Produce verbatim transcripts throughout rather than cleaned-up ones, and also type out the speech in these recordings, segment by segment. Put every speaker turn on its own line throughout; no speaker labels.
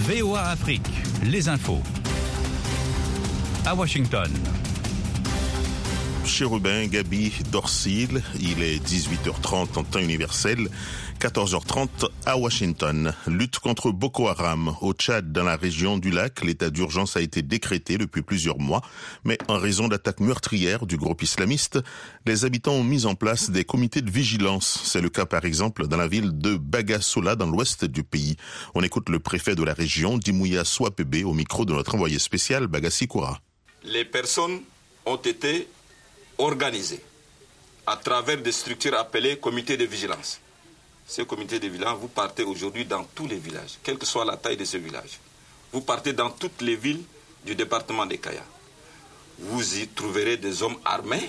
V O A Afrique, les infos. À Washington.
Chérubin Gabi Dorsil, il est dix-huit heures trente en temps universel, quatorze heures trente à Washington. Lutte contre Boko Haram. Au Tchad, dans la région du lac, l'état d'urgence a été décrété depuis plusieurs mois, mais en raison d'attaques meurtrières du groupe islamiste, les habitants ont mis en place des comités de vigilance. C'est le cas par exemple dans la ville de Bagassola, dans l'ouest du pays. On écoute le préfet de la région, Dimouya Swapebe, au micro de notre envoyé spécial Bagassi Koura.
Les personnes ont été organisés à travers des structures appelées comités de vigilance. Ces comités de vigilance, vous partez aujourd'hui dans tous les villages, quelle que soit la taille de ce village. Vous partez dans toutes les villes du département de Kaya. Vous y trouverez des hommes armés,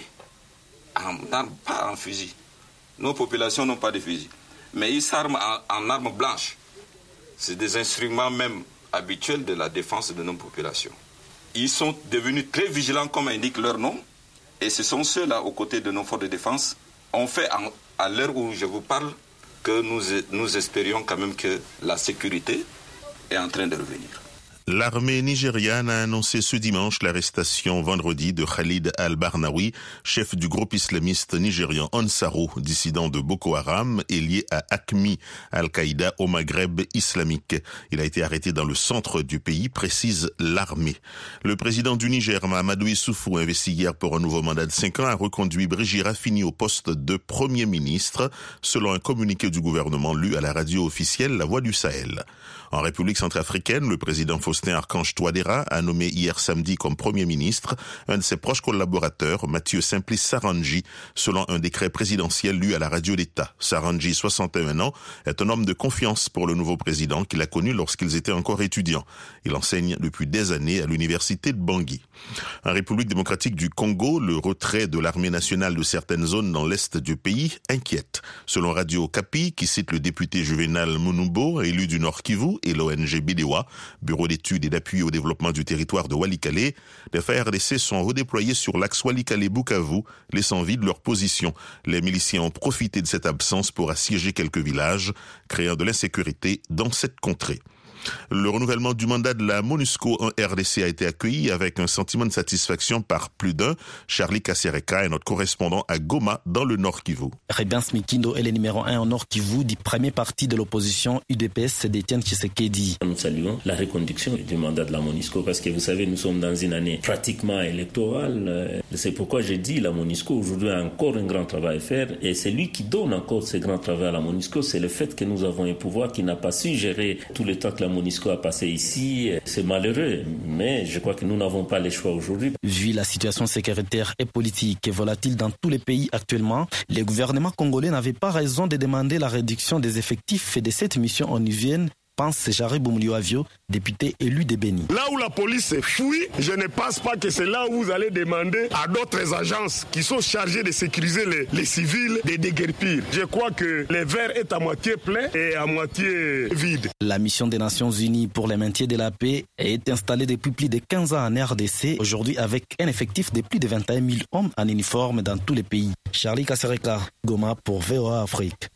en armes, pas en fusil. Nos populations n'ont pas de fusil, mais ils s'arment en, en armes blanches. C'est des instruments même habituels de la défense de nos populations. Ils sont devenus très vigilants, comme indique leur nom. Et ce sont ceux-là, aux côtés de nos forces de défense, ont fait, en, à l'heure où je vous parle, que nous, nous espérions quand même que la sécurité est en train de revenir.
L'armée nigériane a annoncé ce dimanche l'arrestation vendredi de Khalid al-Barnawi, chef du groupe islamiste nigérian Ansaro, dissident de Boko Haram et lié à Acmi, Al-Qaïda au Maghreb islamique. Il a été arrêté dans le centre du pays, précise l'armée. Le président du Niger, Mahamadou Issoufou, investi hier pour un nouveau mandat de cinq ans, a reconduit Brigitte Raffini au poste de Premier ministre, selon un communiqué du gouvernement lu à la radio officielle La Voix du Sahel. En République centrafricaine, le président Faustin Archange Touadéra a nommé hier samedi comme Premier ministre un de ses proches collaborateurs, Mathieu Simplice Sarangi, selon un décret présidentiel lu à la radio d'État. Sarangi, soixante et un ans, est un homme de confiance pour le nouveau président qu'il a connu lorsqu'ils étaient encore étudiants. Il enseigne depuis des années à l'université de Bangui. En République démocratique du Congo, le retrait de l'armée nationale de certaines zones dans l'est du pays inquiète. Selon Radio Okapi, qui cite le député Juvenal Mounoubo, élu du Nord Kivu, et l'O N G Bidewa, Bureau d'études et d'appui au développement du territoire de Walikale, les F A R D C sont redéployés sur l'axe Walikale-Bukavu, laissant vide leur position. Les miliciens ont profité de cette absence pour assiéger quelques villages, créant de l'insécurité dans cette contrée. Le renouvellement du mandat de la MONUSCO en R D C a été accueilli avec un sentiment de satisfaction par plus d'un. Charlie Kasereka est notre correspondant à Goma, dans le Nord Kivu.
Rebians Mikindo est le numéro un au Nord Kivu du premier parti de l'opposition U D P S d'Étienne Tshisekedi.
Nous saluons la reconduction du mandat de la MONUSCO parce que vous savez, nous sommes dans une année pratiquement électorale. C'est pourquoi j'ai dit la MONUSCO aujourd'hui a encore un grand travail à faire et c'est lui qui donne encore ce grand travail à la MONUSCO. C'est le fait que nous avons un pouvoir qui n'a pas su gérer tout le temps que la MONUSCO a passé ici. C'est malheureux, mais je crois que nous n'avons pas le choix aujourd'hui.
Vu la situation sécuritaire et politique volatile dans tous les pays actuellement, les gouvernements congolais n'avaient pas raison de demander la réduction des effectifs de cette mission onusienne, pense Jarry Boumouliou-Avio, député élu de Béni.
Là où la police fouille, je ne pense pas que c'est là où vous allez demander à d'autres agences qui sont chargées de sécuriser les, les civils de déguerpir. Je crois que le verre est à moitié plein et à moitié vide.
La mission des Nations Unies pour le maintien de la paix est installée depuis plus de quinze ans en R D C, aujourd'hui avec un effectif de plus de vingt et un mille hommes en uniforme dans tous les pays. Charlie Kasereka, Goma pour V O A Afrique.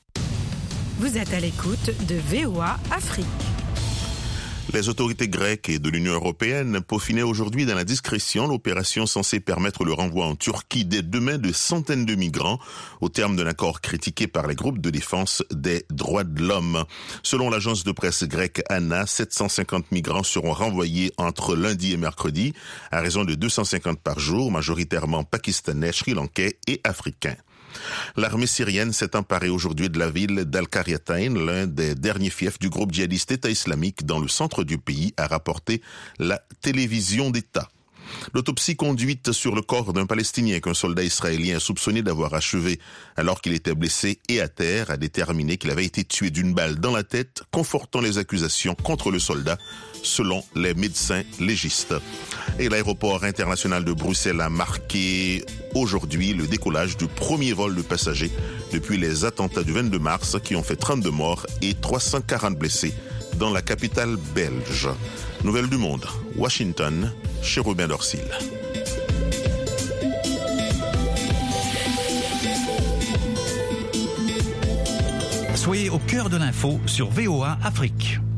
Vous êtes à l'écoute de V O A Afrique.
Les autorités grecques et de l'Union européenne peaufinaient aujourd'hui dans la discrétion l'opération censée permettre le renvoi en Turquie dès demain de centaines de migrants au terme d'un accord critiqué par les groupes de défense des droits de l'homme. Selon l'agence de presse grecque ANA, sept cent cinquante migrants seront renvoyés entre lundi et mercredi à raison de deux cent cinquante par jour, majoritairement pakistanais, sri-lankais et africains. L'armée syrienne s'est emparée aujourd'hui de la ville d'Al-Qaryatayn, l'un des derniers fiefs du groupe djihadiste État islamique dans le centre du pays, a rapporté la télévision d'État. L'autopsie conduite sur le corps d'un Palestinien qu'un soldat israélien soupçonné d'avoir achevé alors qu'il était blessé et à terre a déterminé qu'il avait été tué d'une balle dans la tête, confortant les accusations contre le soldat, selon les médecins légistes. Et l'aéroport international de Bruxelles a marqué aujourd'hui le décollage du premier vol de passagers depuis les attentats du vingt-deux mars qui ont fait trente-deux morts et trois cent quarante blessés dans la capitale belge. Nouvelle du monde, Washington, Chérubin Dorsil.
Soyez au cœur de l'info sur V O A Afrique.